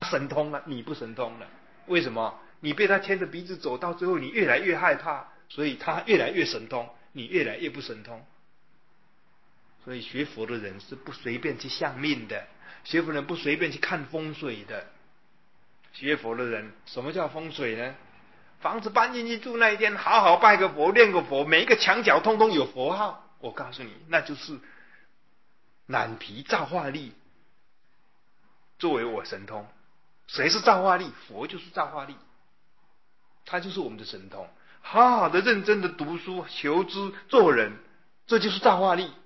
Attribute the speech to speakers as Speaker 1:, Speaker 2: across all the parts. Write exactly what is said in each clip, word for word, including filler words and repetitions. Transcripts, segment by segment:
Speaker 1: 神通了，你不神通了。为什么？你被他牵着鼻子走到最后，你越来越害怕，所以他越来越神通，你越来越不神通。所以学佛的人是不随便去相命的，学佛人不随便去看风水的。学佛的人，什么叫风水呢？房子搬进去住那一天，好好拜个佛，念个佛，每一个墙角通通有佛号。我告诉你，那就是懒皮造化力作为我神通。谁是造化力？佛就是造化力，他就是我们的神通。好好的认真的读书求知做人，这就是造化力，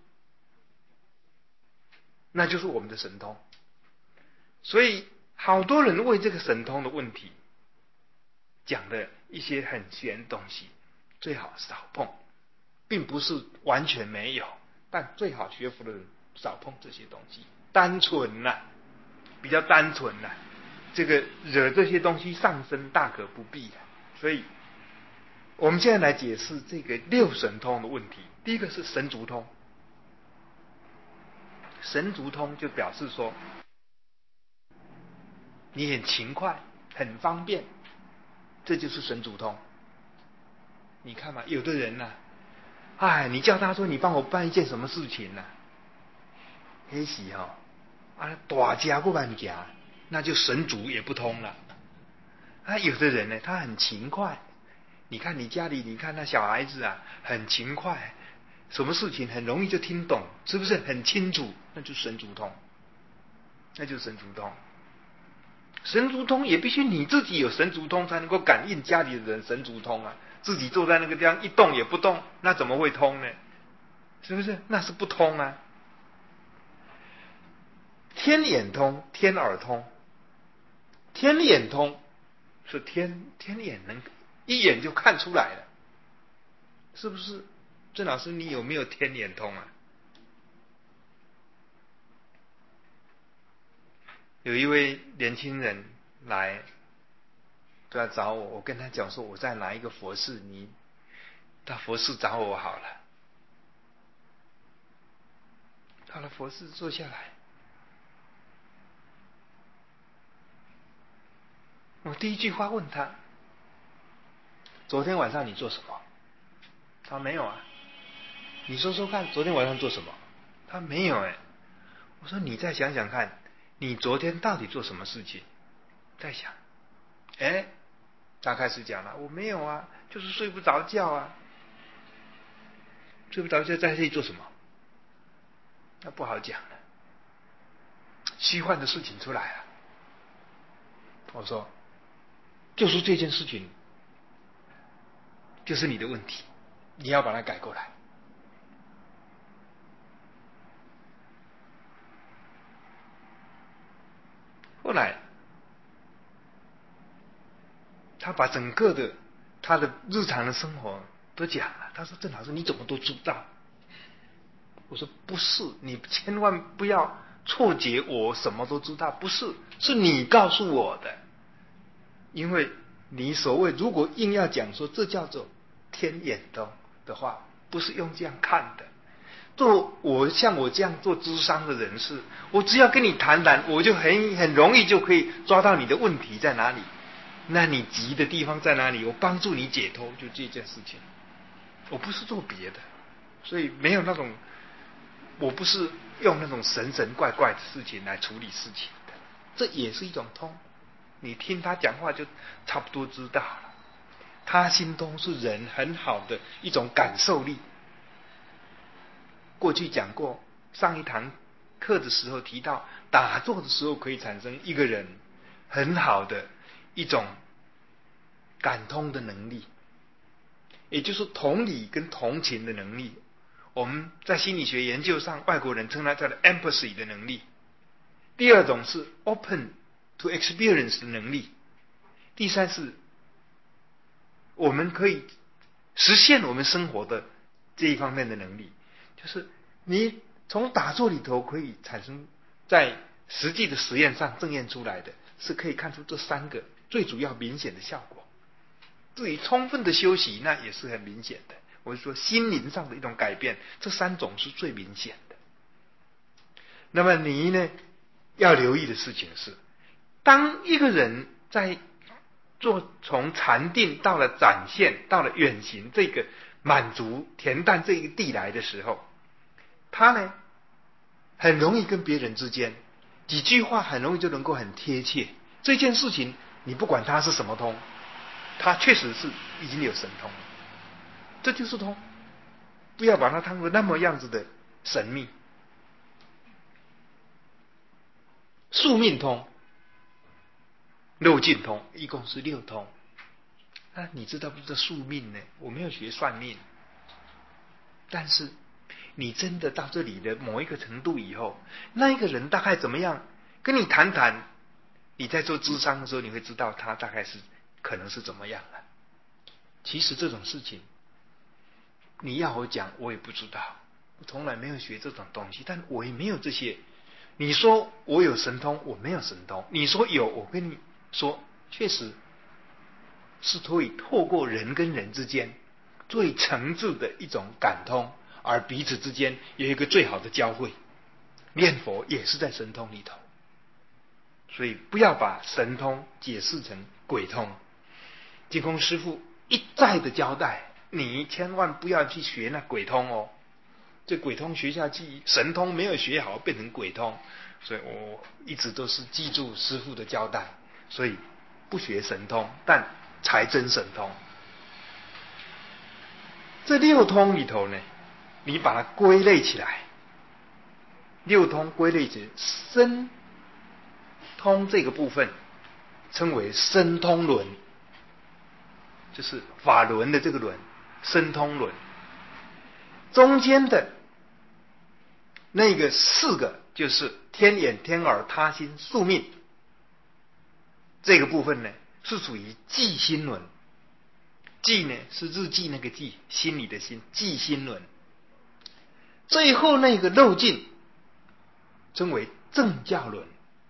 Speaker 1: 那就是我们的神通。所以好多人为这个神通的问题讲的一些很玄的东西，最好少碰，并不是完全没有，但最好学佛的人少碰这些东西，单纯啦、啊，比较单纯啦、啊，这个惹这些东西上身大可不必、啊、所以我们现在来解释这个六神通的问题。第一个是神足通，神足通就表示说你很勤快很方便，这就是神足通。你看嘛，有的人呐、啊，哎，你叫他说你帮我办一件什么事情呐、啊？黑喜哈啊，大家不办家，那就神足也不通了。啊，有的人呢，他很勤快，你看你家里，你看那小孩子啊，很勤快，什么事情很容易就听懂，是不是很清楚？那就神足通，那就神足通。神足通也必须你自己有神足通才能够感应家里的人神足通啊！自己坐在那个地方一动也不动，那怎么会通呢？是不是？那是不通啊！天眼通、天耳通，天眼通是天天眼能一眼就看出来了，是不是？郑老师，你有没有天眼通啊？有一位年轻人来都要找我，我跟他讲说我在哪一个佛寺，你到佛寺找我好了。到了佛寺坐下来，我第一句话问他：昨天晚上你做什么？他没有啊。你说说看，昨天晚上做什么？他没有哎。我说你再想想看，你昨天到底做什么事情？再想，哎，他开始讲了，我没有啊，就是睡不着觉啊。睡不着觉在这里做什么？那不好讲了，虚幻的事情出来了。我说，就是这件事情，就是你的问题，你要把它改过来。后来，他把整个的他的日常的生活都讲了。他说：“郑老师，你怎么都知道？”我说：“不是，你千万不要错觉我什么都知道，不是，是你告诉我的。因为你所谓如果硬要讲说这叫做天眼通的话，不是用这样看的。做我像我这样做咨商的人士，我只要跟你谈谈，我就很很容易就可以抓到你的问题在哪里，那你急的地方在哪里，我帮助你解脱，就这件事情。我不是做别的，所以没有那种，我不是用那种神神怪怪的事情来处理事情的，这也是一种通。你听他讲话就差不多知道了。他心通是人很好的一种感受力。过去讲过，上一堂课的时候提到，打坐的时候可以产生一个人很好的一种感通的能力，也就是同理跟同情的能力。我们在心理学研究上，外国人称它叫做 empathy 的能力。第二种是 open to experience 的能力。第三是我们可以实现我们生活的这一方面的能力，就是你从打坐里头可以产生，在实际的实验上证验出来的，是可以看出这三个最主要明显的效果。至于充分的休息，那也是很明显的。我是说心灵上的一种改变，这三种是最明显的。那么你呢，要留意的事情是， 当一个人在做从禅定到了展现到了远行这个满足恬淡这个地来的时候，他呢很容易跟别人之间几句话很容易就能够很贴切。这件事情你不管它是什么通，它确实是已经有神通了，这就是通，不要把它当作那么样子的神秘。宿命通、六尽通，一共是六通。啊，你知道不知道宿命呢？我没有学算命，但是你真的到这里的某一个程度以后，那一个人大概怎么样，跟你谈谈，你在做諮商的时候，你会知道他大概是可能是怎么样了。其实这种事情，你要我讲，我也不知道，我从来没有学这种东西，但我也没有这些。你说我有神通，我没有神通；你说有，我跟你说，确实是可以透过人跟人之间最诚挚的一种感通，而彼此之间有一个最好的交汇。念佛也是在神通里头，所以不要把神通解释成鬼通。净空师父一再的交代，你千万不要去学那鬼通哦。这鬼通学下去，神通没有学好变成鬼通，所以我一直都是记住师父的交代，所以不学神通，但才真神通。这六通里头呢，你把它归类起来，六通归类起来，身通这个部分称为身通轮，就是法轮的这个轮，身通轮。中间的那个四个就是天眼、天耳、他心、宿命，这个部分呢是属于记心轮。记呢是日记那个记，心里的心，记心轮。最后那个漏尽称为正教轮。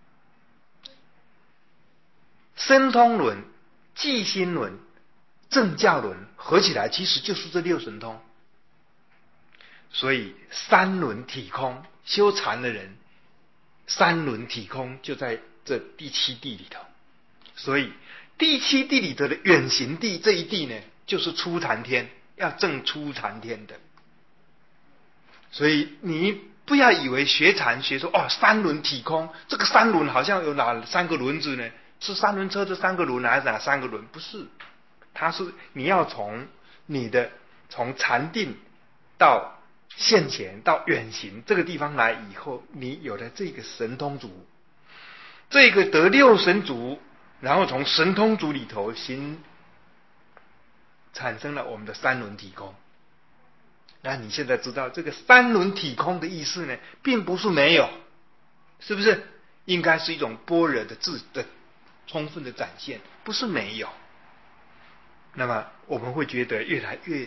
Speaker 1: 身通轮、记心轮、正教轮合起来其实就是这六神通。所以三轮体空，修禅的人三轮体空就在这第七地里头。所以第七地里头的远行地这一地呢，就是初禅天，要证初禅天的。所以你不要以为学禅学说哦三轮体空，这个三轮好像有哪三个轮子呢？是三轮车的三个轮还是哪三个轮？不是，它是你要从你的从禅定到现前到远行这个地方来以后，你有了这个神通足，这个得六神足，然后从神通足里头行产生了我们的三轮体空。那你现在知道这个三轮体空的意思呢，并不是没有，是不是？应该是一种般若的智的充分的展现，不是没有。那么我们会觉得越来越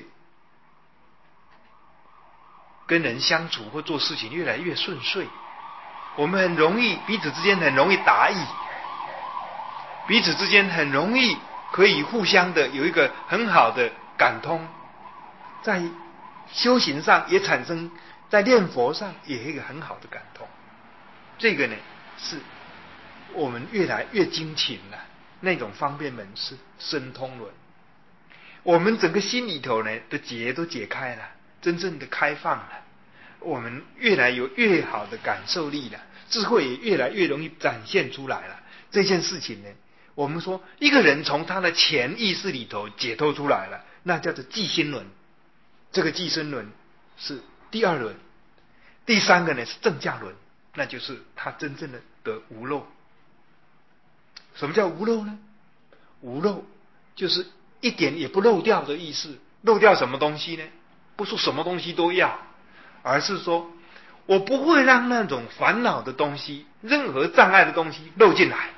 Speaker 1: 跟人相处或做事情越来越顺遂，我们很容易彼此之间很容易达意，彼此之间很容易可以互相的有一个很好的感通，在修行上也产生，在念佛上也有一个很好的感通。这个呢是我们越来越精勤了，那种方便门是身通轮，我们整个心里头呢的结都解开了，真正的开放了，我们越来有越好的感受力了，智慧也越来越容易展现出来了。这件事情呢，我们说一个人从他的潜意识里头解脱出来了，那叫做记心轮。这个记身轮是第二轮，第三个呢是正教轮，那就是他真正的得无漏。什么叫无漏呢？无漏就是一点也不漏掉的意思。漏掉什么东西呢？不是什么东西都要，而是说我不会让那种烦恼的东西，任何障碍的东西漏进来。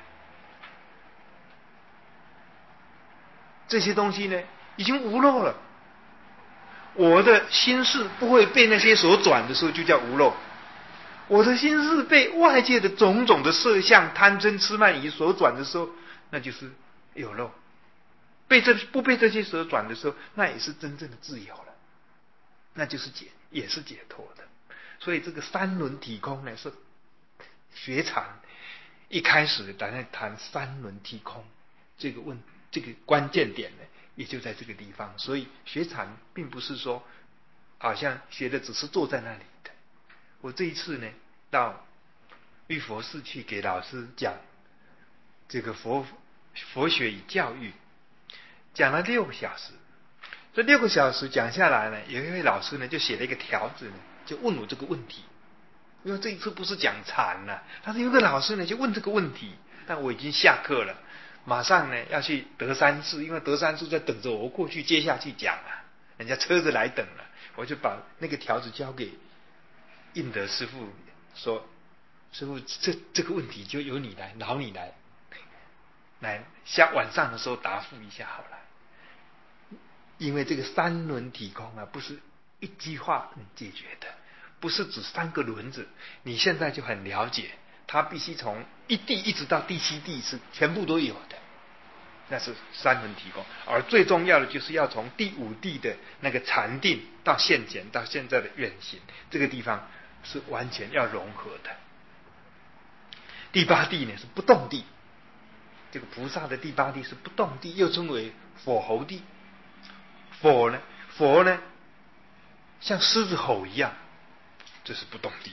Speaker 1: 这些东西呢已经无漏了，我的心事不会被那些所转的时候就叫无漏。我的心事被外界的种种的色相贪嗔痴慢疑所转的时候，那就是有漏。被这不被这些所转的时候，那也是真正的自由了，那就是解，也是解脱的。所以这个三轮体空呢，是学禅一开始打算谈三轮体空这个问这个关键点呢，也就在这个地方。所以学禅并不是说好像学的只是坐在那里的。我这一次呢到玉佛寺去给老师讲这个佛佛学与教育，讲了六个小时。这六个小时讲下来呢，有一位老师呢就写了一个条子呢，就问我这个问题。因为这一次不是讲禅了，但是有个老师呢就问这个问题，但我已经下课了，马上呢要去德山寺，因为德山寺在等着我过去接下去讲啊，人家车子来等了，我就把那个条子交给印德师父，说师父这这个问题就由你来，劳你来，来下晚上的时候答复一下好了。因为这个三轮体空啊，不是一句话能解决的，不是指三个轮子。你现在就很了解，它必须从一地一直到第七地是全部都有的，那是三轮体空。而最重要的就是要从第五地的那个禅定到现前到现在的远行，这个地方是完全要融合的。第八地呢是不动地，这个菩萨的第八地是不动地，又称为佛侯地。佛呢，佛呢，像狮子吼一样，这是不动地。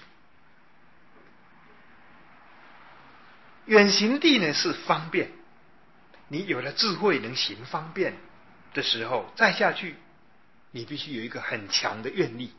Speaker 1: 远行地呢是方便，你有了智慧能行方便的时候，再下去，你必须有一个很强的愿力。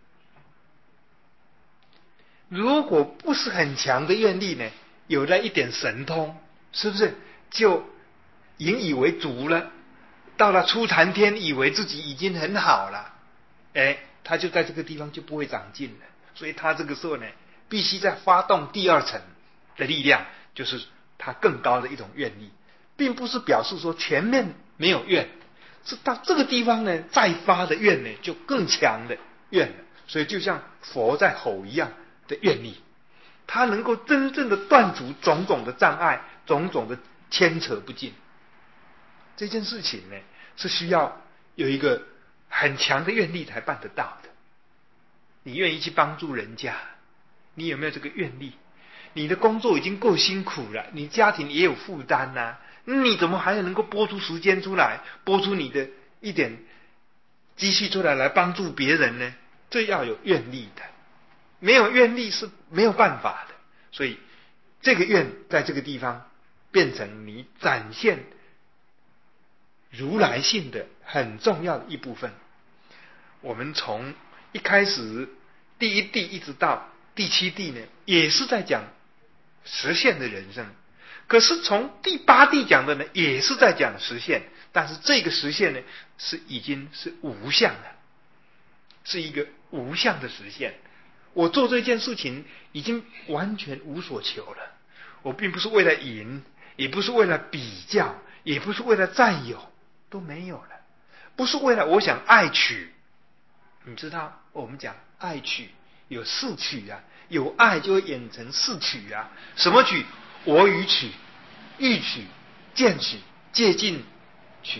Speaker 1: 如果不是很强的愿力呢，有了一点神通，是不是就引以为足了？到了初禅天，以为自己已经很好了，哎，他就在这个地方就不会长进了。所以他这个时候呢，必须再发动第二层的力量，就是他更高的一种愿力，并不是表示说前面没有愿，是到这个地方呢再发的愿呢就更强的愿了。所以就像佛在吼一样的愿力，他能够真正的断除种种的障碍，种种的牵扯不尽。这件事情呢，是需要有一个很强的愿力才办得到的。你愿意去帮助人家，你有没有这个愿力？你的工作已经够辛苦了，你家庭也有负担呐，你怎么还能够拨出时间出来，拨出你的一点积蓄出来来帮助别人呢？这要有愿力的，没有愿力是没有办法的。所以这个愿在这个地方变成你展现如来性的很重要的一部分。我们从一开始第一地一直到第七地呢，也是在讲实现的人生。可是从第八地讲的呢，也是在讲实现，但是这个实现呢，是已经是无相了，是一个无相的实现。我做这件事情已经完全无所求了，我并不是为了赢，也不是为了比较，也不是为了占有，都没有了。不是为了我想爱取，你知道我们讲爱取有四取啊，有爱就会演成四取啊。什么取？我与取、欲取、见取、借近取。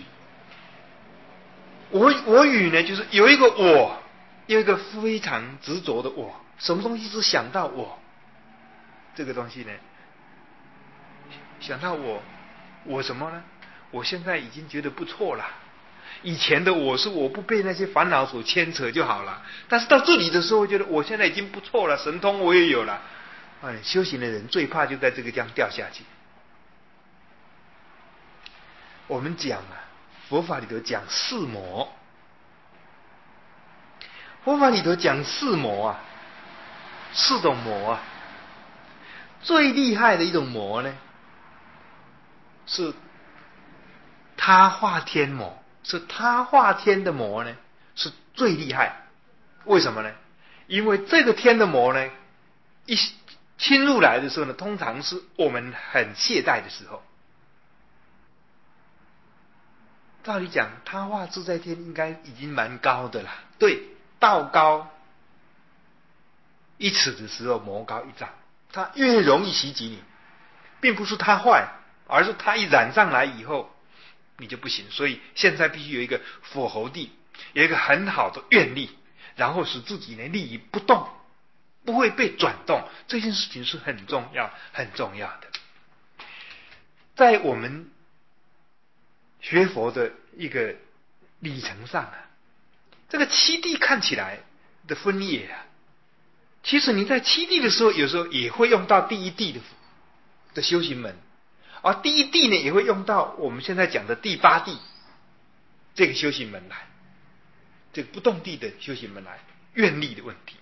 Speaker 1: 我我与呢，就是有一个我，有一个非常执着的我，什么东西只想到我，这个东西呢，想到我，我什么呢？我现在已经觉得不错了。以前的我是我不被那些烦恼所牵扯就好了，但是到这里的时候，我觉得我现在已经不错了，神通我也有了。哎，修行的人最怕就在这个地方掉下去。我们讲啊，佛法里头讲四魔，佛法里头讲四魔啊，四种魔啊。最厉害的一种魔呢，是他化天魔，是他化天的魔呢，是最厉害。为什么呢？因为这个天的魔呢，一侵入来的时候呢，通常是我们很懈怠的时候。照理讲，他化自在天应该已经蛮高的了，对，道高一尺的时候，魔高一丈，他越容易袭击你，并不是他坏，而是他一染上来以后，你就不行。所以现在必须有一个佛侯地，有一个很好的愿力，然后使自己呢立于不动，不会被转动。这件事情是很重要、很重要的。 在我们学佛的一个里程上啊，这个七地看起来的分野啊，其实你在七地的时候，有时候也会用到第一地的的修行门，而第一地呢，也会用到我们现在讲的第八地这个修行门来，这个不动地的修行门来，愿力的问题。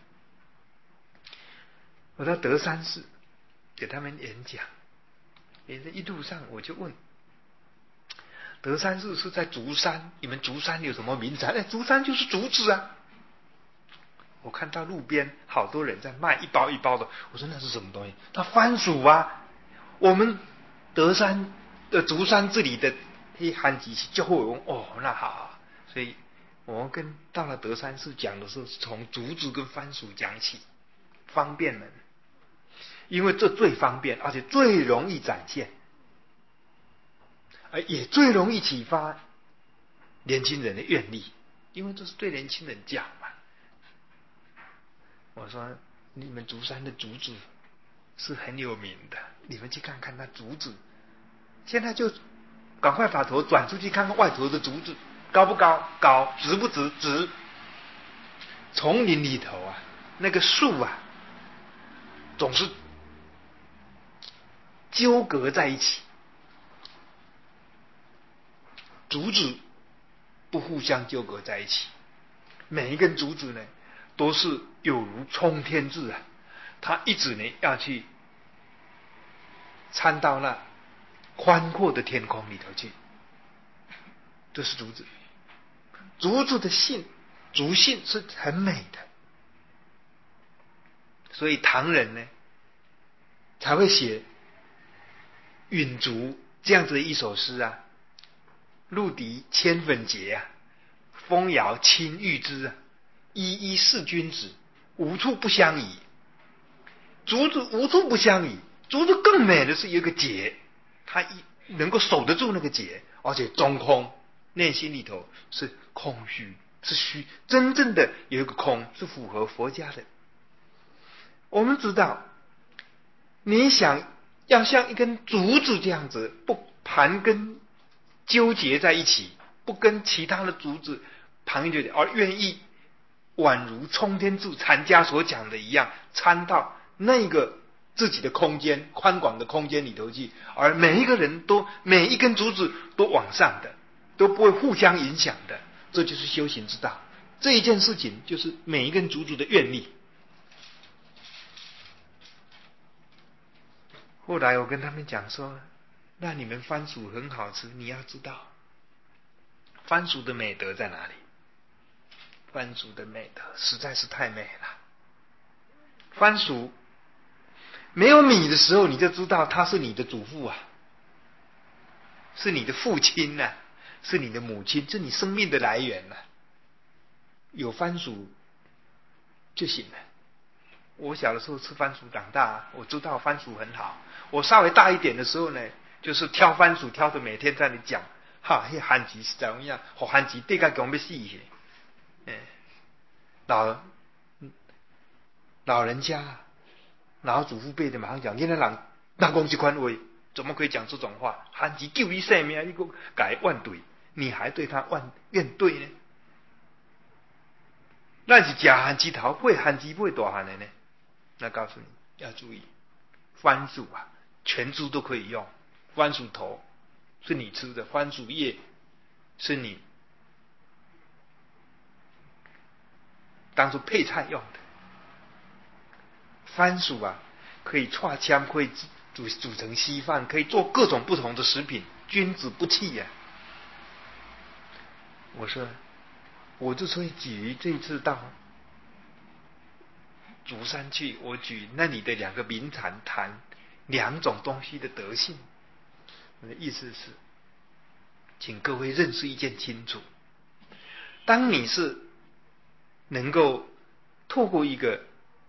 Speaker 1: 我到德山寺给他们演讲，也是一路上我就问，德山寺是在竹山，你们竹山有什么名产？哎，竹山就是竹子啊。我看到路边好多人在卖一包一包的，我说那是什么东西？它番薯啊。我们德山的竹山这里的黑韩籍就会问哦，那好，所以我们跟到了德山寺讲的时候，是从竹子跟番薯讲起，方便人，因为这最方便，而且最容易展现，而也最容易启发年轻人的愿力，因为这是对年轻人讲嘛。我说你们竹山的竹子是很有名的，你们去看看那竹子，现在就赶快把头转出去看看外头的竹子高不高？高。直不直？直。丛林里头啊，那个树啊，总是纠葛在一起，竹子不互相纠葛在一起，每一根竹子呢，都是有如冲天志啊，它一直呢要去参到那宽阔的天空里头去。这是竹子，竹子的性，竹性是很美的，所以唐人呢才会写允竹这样子的一首诗啊：露笛千粉结啊，风摇青玉枝啊，依依是君子，无处不相宜。竹子无处不相宜，竹子更美的是有一个结，它一能够守得住那个结，而且中空，内心里头是空虚，是虚，真正的有一个空，是符合佛家的。我们知道，你想要像一根竹子这样子，不盘根纠结在一起，不跟其他的竹子盘根纠结，而愿意宛如冲天柱禅家所讲的一样，参到那个自己的空间，宽广的空间里头去，而每一个人都每一根竹子都往上的，都不会互相影响的，这就是修行之道。这一件事情就是每一根竹子的愿力。后来我跟他们讲说，那你们番薯很好吃，你要知道番薯的美德在哪里？番薯的美德实在是太美了。番薯没有米的时候，你就知道他是你的祖父啊，是你的父亲啊，是你的母亲，是你生命的来源啊。有番薯就行了。我小的时候吃番薯长大，我知道番薯很好。我稍微大一点的时候呢，就是挑番薯挑的每天在那里讲，哈，那番薯是怎么样？和番薯对个讲要死去。嗯，老老人家老祖父辈的马上讲，现在人哪讲这款话，怎么可以讲这种话？番薯救你性命，你给改怨怼，你还对他怨怨怼呢？那是吃番薯头，配番薯配大汉的呢？那告诉你要注意，番薯啊，全株都可以用。番薯头是你吃的，番薯叶是你当做配菜用的。番薯啊，可以串枪，可以煮煮成稀饭，可以做各种不同的食品，君子不器呀、啊。我说，我之所以举这次到竹山去，我举那里的两个名禅谈两种东西的德性。我的意思是，请各位认识一件清楚：当你是能够透过一个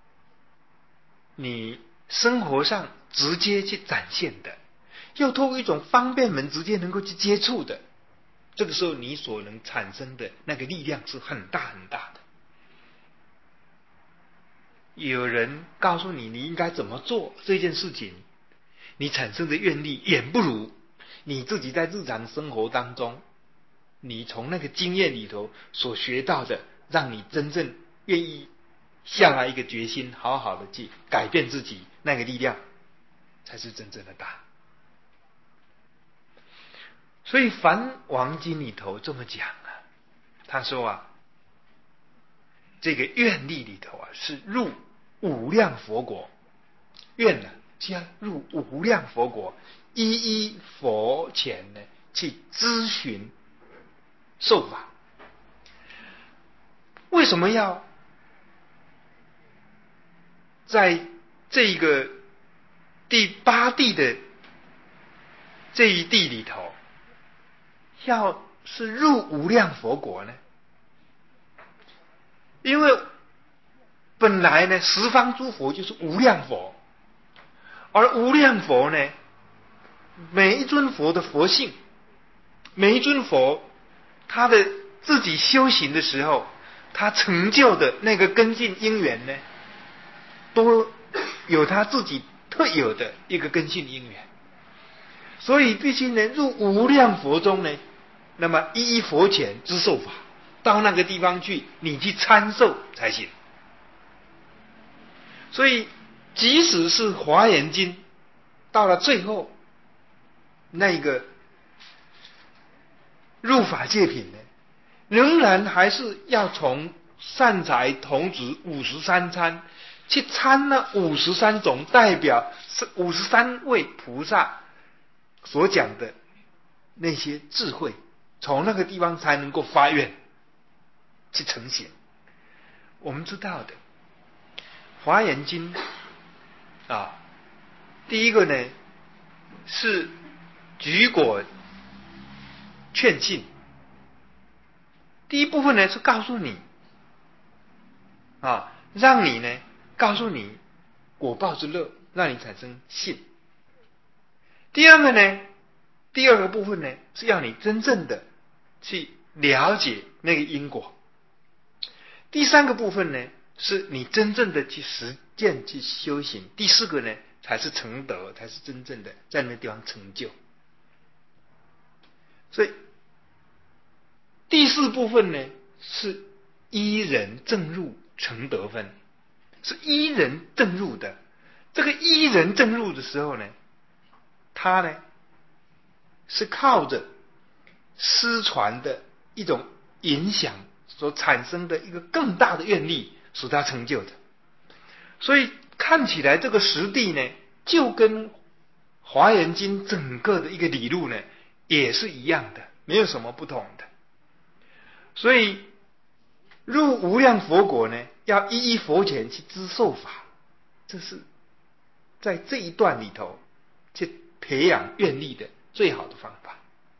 Speaker 1: 你生活上直接去展现的，又透过一种方便门直接能够去接触的，这个时候你所能产生的那个力量是很大很大的。有人告诉你你应该怎么做这件事情，你产生的愿力远不如你自己在日常生活当中，你从那个经验里头所学到的，让你真正愿意下来一个决心，好好的去改变自己，那个力量才是真正的大。所以《梵王经》里头这么讲啊，他说啊，这个愿力里头啊，是入无量佛国，愿呢就要入无量佛国，一一佛前呢去咨询受法。为什么要在这个第八地的这一地里头，要是入无量佛国呢？因为本来呢，十方诸佛就是无量佛，而无量佛呢，每一尊佛的佛性，每一尊佛他的自己修行的时候，他成就的那个根性因缘呢，都有他自己特有的一个根性因缘，所以必须呢入无量佛中呢，那么一一佛前知受法，到那个地方去，你去参受才行。所以即使是华严经到了最后那个入法界品呢，仍然还是要从善财童子五十三参去参那五十三种代表五十三位菩萨所讲的那些智慧，从那个地方才能够发愿去成行。我们知道的华严经啊，第一个呢是举果劝信，第一部分呢是告诉你啊，让你呢告诉你果报之乐，让你产生信。第二个呢，第二个部分呢是要你真正的去了解那个因果。第三个部分呢是你真正的去实践去修行。第四个呢才是成德，才是真正的在那个地方成就。所以第四部分呢是依人正入成德分，是依人正入的。这个依人正入的时候呢，他呢是靠着失传的一种影响所产生的一个更大的愿力使他成就的。所以看起来这个实地呢，就跟华严经整个的一个理路呢也是一样的，没有什么不同的。所以入无量佛国呢，要一一佛前去知受法，这是在这一段里头去培养愿力的最好的方法。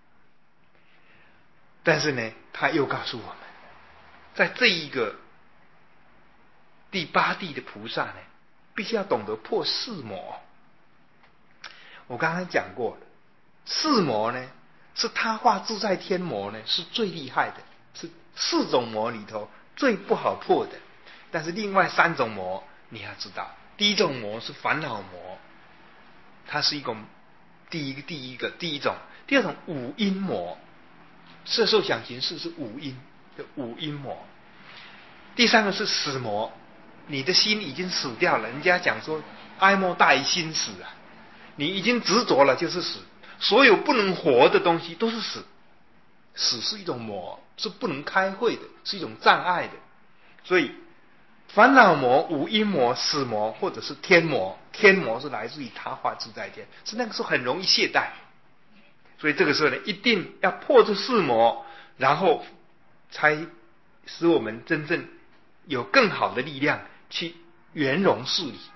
Speaker 1: 但是呢，他又告诉我们，在这一个第八地的菩萨呢，必须要懂得破四魔。我刚才讲过了，四魔呢是他化自在天魔呢是最厉害的，是四种魔里头最不好破的。但是另外三种魔你要知道，第一种魔是烦恼魔，它是一种第一个第一个第一种。第二种五阴魔，色受想行识是五阴的五阴魔。第三个是死魔，你的心已经死掉了，人家讲说哀莫大于心死啊，你已经执着了就是死，所有不能活的东西都是死。死是一种魔，是不能开会的，是一种障碍的。所以烦恼魔、五阴魔、死魔或者是天魔，天魔是来自于他化自在天，是那个时候很容易懈怠。所以这个时候呢，一定要破这四魔，然后才使我们真正有更好的力量去圆融事理。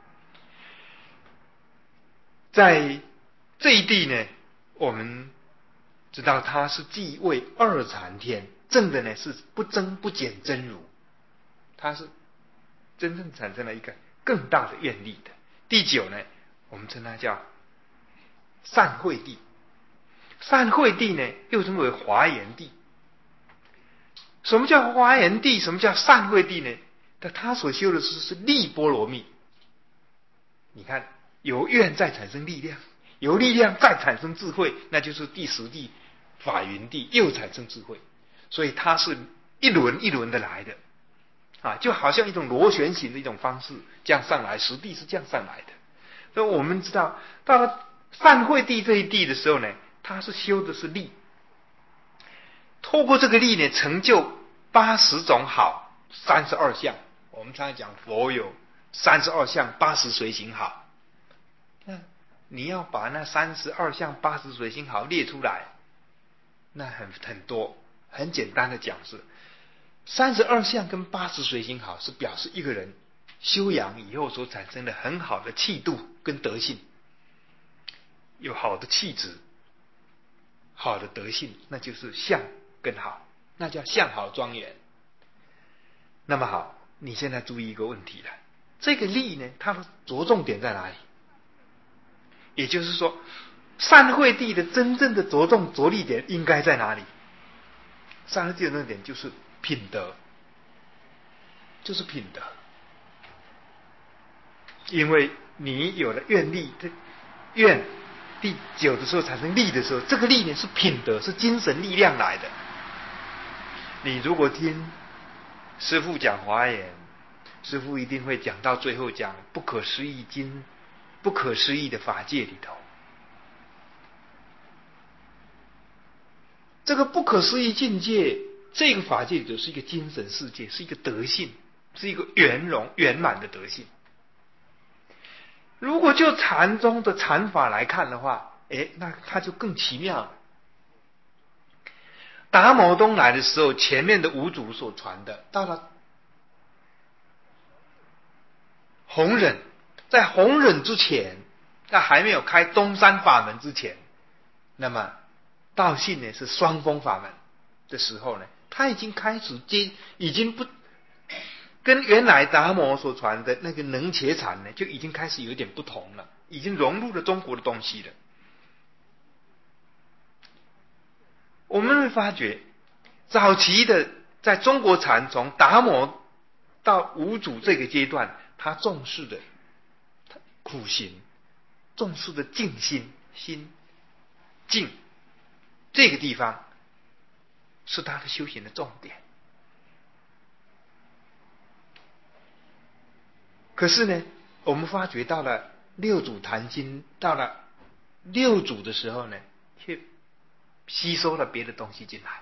Speaker 1: 在这一地呢，我们知道它是即位二禅天，正的呢是不增不减真如，它是真正产生了一个更大的愿力的。第九呢，我们称它叫善慧地。善慧地呢又称为华严地。什么叫华严地？什么叫善慧地呢？他所修的是是力波罗蜜。你看，由愿再产生力量， 由力量再产生智慧，那就是第十地法云地又产生智慧，所以它是一轮一轮的来的啊，就好像一种螺旋形的一种方式这样上来，实地是这样上来的。所以我们知道到了善慧地这一地的时候呢，它是修的是力，透过这个力呢，成就八十种好，三十二相。我们常常讲佛有三十二相，八十随行好。那你要把那三十二相、八十随行好列出来，那很很多。很简单的讲是，三十二相跟八十随行好是表示一个人修养以后所产生的很好的气度跟德性，有好的气质、好的德性，那就是相跟好，那叫相好庄严。那么好，你现在注意一个问题了，这个力呢，它的着重点在哪里？也就是说，善慧地的真正的着重着力点应该在哪里？善慧地的那点就是品德，就是品德。因为你有了愿力，愿第九的时候产生力的时候，这个力呢是品德，是精神力量来的。你如果听师父讲华严，师父一定会讲到最后讲不可思议经，不可思议的法界里头，这个不可思议境界，这个法界里头是一个精神世界，是一个德性，是一个圆融圆满的德性。如果就禅宗的禅法来看的话，哎，那它就更奇妙了。达摩东来的时候，前面的五祖所传的，到了弘忍，在弘忍之前，在还没有开东山法门之前，那么道信呢是双峰法门的时候呢，他已经开始接，已经不跟原来达摩所传的那个能伽禅呢，就已经开始有一点不同了，已经融入了中国的东西了。我们会发觉，早期的在中国禅从达摩到五祖这个阶段，他重视的苦行，重视的静心，心静这个地方是他的修行的重点。可是呢，我们发觉到了六祖坛经，到了六祖的时候呢，却吸收了别的东西进来。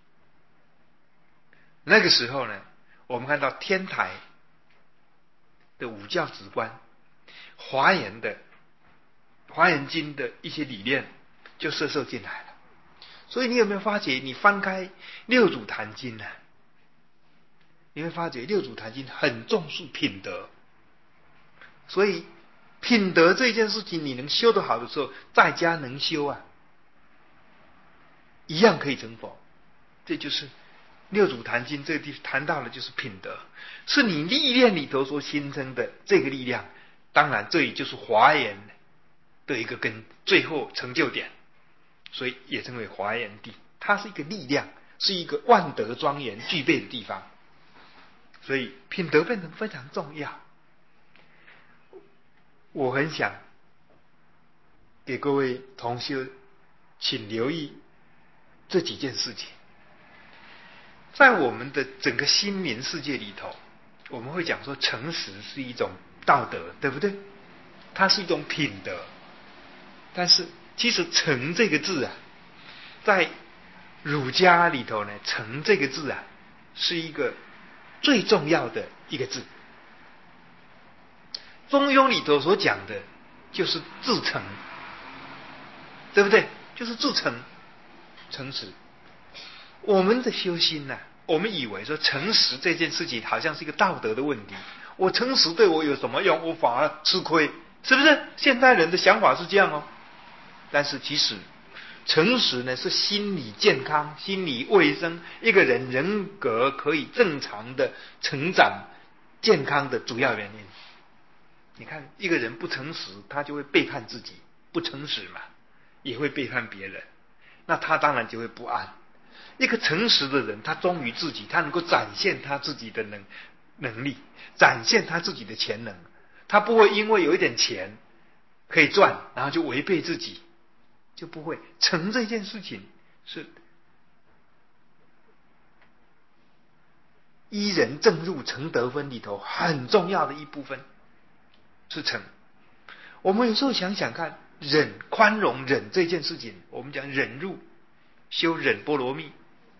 Speaker 1: 那个时候呢，我们看到天台的五教止观，华严的华严经的一些理念就摄受进来了。所以你有没有发觉，你翻开六祖坛经呢，你会发觉六祖坛经很重视品德。所以品德这件事情，你能修得好的时候，在家能修啊，一样可以成佛。这就是六祖坛经这个地方谈到的，就是品德，是你历练里头所形成的这个力量。当然，这里就是华严的一个根，最后成就点，所以也称为华严地。它是一个力量，是一个万德庄严具备的地方，所以品德变成非常重要。我很想给各位同修请留意这几件事情。在我们的整个心灵世界里头，我们会讲说诚实是一种道德，对不对？它是一种品德。但是其实诚这个字啊，在儒家里头呢，诚这个字啊是一个最重要的一个字。中庸里头所讲的就是自诚，对不对？就是自诚，诚实。我们的修心呢、啊，我们以为说诚实这件事情好像是一个道德的问题，我诚实对我有什么用？我反而吃亏，是不是？现代人的想法是这样哦。但是其实诚实呢，是心理健康、心理卫生，一个人人格可以正常的成长、健康的主要原因。你看，一个人不诚实，他就会背叛自己；不诚实嘛，也会背叛别人。那他当然就会不安。一个诚实的人，他忠于自己，他能够展现他自己的能能力，展现他自己的潜能。他不会因为有一点钱， 可以赚，然后就违背自己，就不会成。这件事情是依人正入成得分里头很重要的一部分，是成。我们有时候想想看，忍宽容忍这件事情，我们讲忍辱，修忍波罗蜜，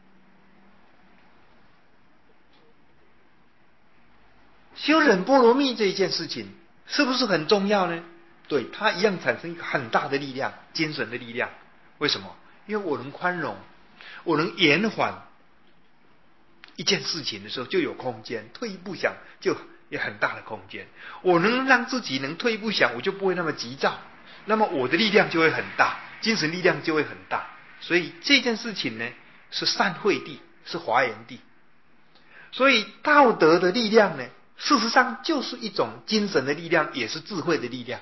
Speaker 1: 修忍波罗蜜这一件事情是不是很重要呢？对，它一样产生一个很大的力量，精神的力量。为什么？因为我能宽容，我能延缓一件事情的时候就有空间，退一步想就有很大的空间。我能让自己能退一步想，我就不会那么急躁，那么我的力量就会很大，精神力量就会很大。所以这件事情呢，是善慧地，是华严地。所以道德的力量呢，事实上就是一种精神的力量，也是智慧的力量。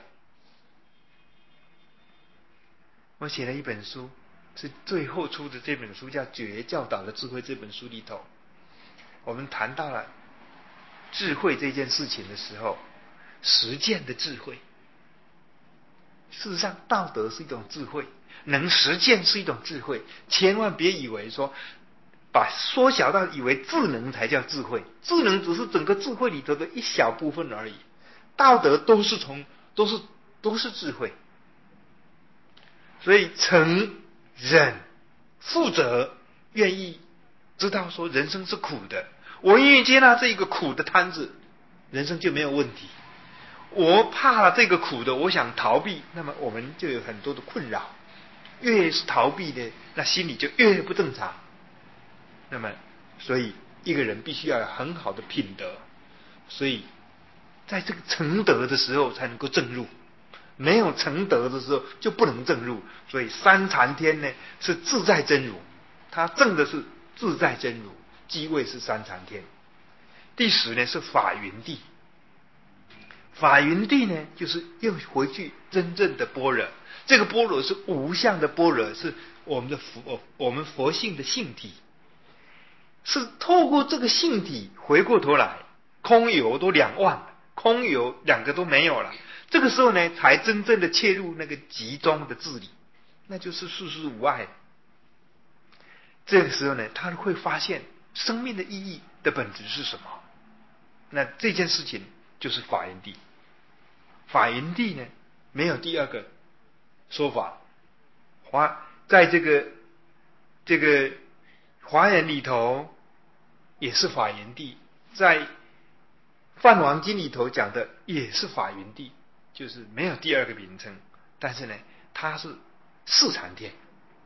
Speaker 1: 我写了一本书，是最后出的这本书，叫《觉教导的智慧》。这本书里头，我们谈到了智慧这件事情的时候，实践的智慧。事实上，道德是一种智慧，能实践是一种智慧。千万别以为说，把缩小到以为智能才叫智慧，智能只是整个智慧里头的一小部分而已。道德都是从都是都是智慧。所以诚忍负责，愿意知道说人生是苦的，我愿意接纳这个苦的摊子，人生就没有问题。我怕了这个苦的，我想逃避，那么我们就有很多的困扰。越是逃避的，那心里就越不正常。那么，所以一个人必须要有很好的品德，所以在这个成德的时候才能够正入。没有成德的时候就不能正入。所以三禅天呢是自在真如，它正的是自在真如，机位是三禅天。第十呢是法云地，法云地呢就是又回去真正的般若。这个般若是无相的般若，是我们的佛我们佛性的性体，是透过这个性体回过头来，空有都两万了，空有两个都没有了。这个时候呢，才真正的切入那个集中的治理，那就是世事无碍。这个时候呢，他会发现生命的意义的本质是什么。那这件事情就是法云地。法云地呢，没有第二个说法。华在这个这个华严里头也是法云地，在梵王经里头讲的也是法云地。就是没有第二个名称，但是呢，它是四禅天，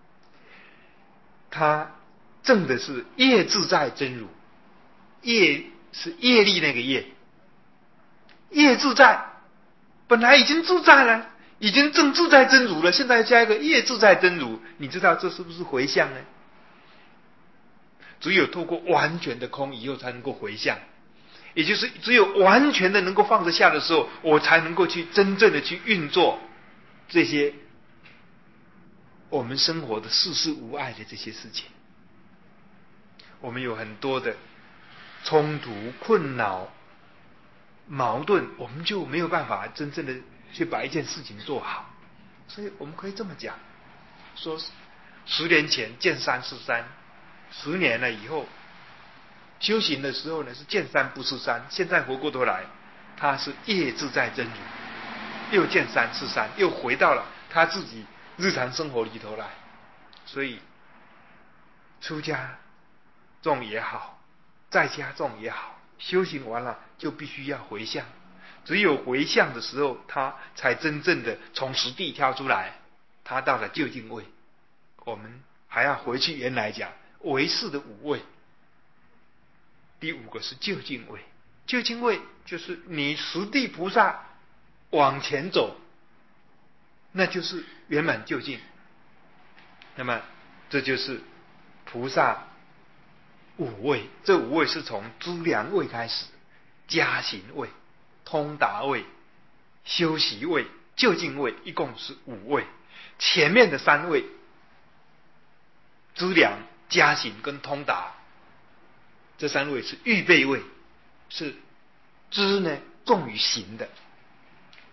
Speaker 1: 它证的是业自在真如，业是业力那个业，业自在，本来已经自在了，已经证自在真如了，现在加一个业自在真如，你知道这是不是回向呢？只有透过完全的空以后，才能够回向。也就是只有完全的能够放得下的时候，我才能够去真正的去运作这些我们生活的世事无碍的这些事情。我们有很多的冲突、困扰、矛盾，我们就没有办法真正的去把一件事情做好。所以我们可以这么讲，说十年前见山是山，十年了以后修行的时候呢，是见山不是山，现在回过头来，他是业自在真如，又见山是山，又回到了他自己日常生活里头来。所以出家众也好，在家众也好，修行完了就必须要回向。只有回向的时候，他才真正的从实地跳出来，他到了究竟位。我们还要回去原来讲唯识的五位。第五个是究竟位，究竟位就是你实地菩萨往前走，那就是圆满究竟。那么这就是菩萨五位，这五位是从资粮位开始，加行位、通达位、修习位、究竟位，一共是五位。前面的三位资粮、加行跟通达，这三位是预备位，是知呢重于行的。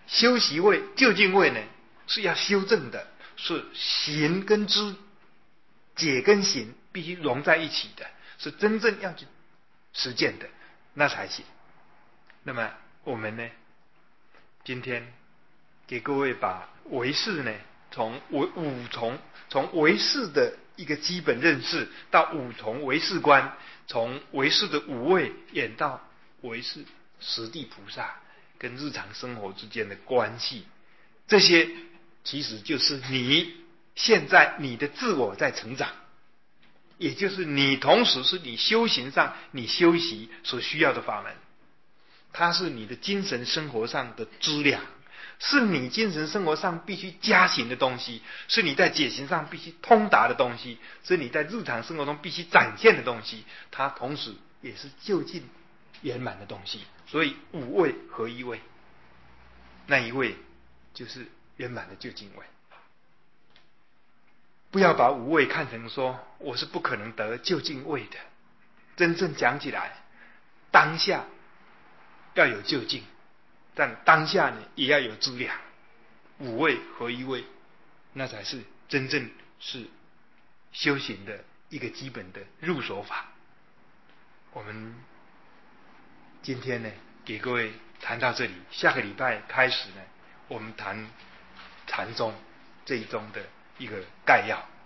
Speaker 1: 修习位、究竟位呢，是要修正的，是行跟知、解跟行必须融在一起的，是真正要去实践的，那才行。那么我们呢，今天给各位把唯识呢，从唯五重，从唯识的一个基本认识到五重唯识观，从唯识的五位演到唯识十地菩萨跟日常生活之间的关系，这些其实就是你现在你的自我在成长，也就是你同时是你修行上你修习所需要的法门，它是你的精神生活上的资粮，是你精神生活上必须加行的东西，是你在解行上必须通达的东西，是你在日常生活中必须展现的东西，它同时也是究竟圆满的东西。所以五位合一位，那一位就是圆满的究竟位。不要把五位看成说我是不可能得究竟位的，真正讲起来，当下要有究竟，但当下呢也要有资粮，五位合一位，那才是真正是修行的一个基本的入手法。我们今天呢给各位谈到这里，下个礼拜开始呢，我们谈禅宗这一宗的一个概要。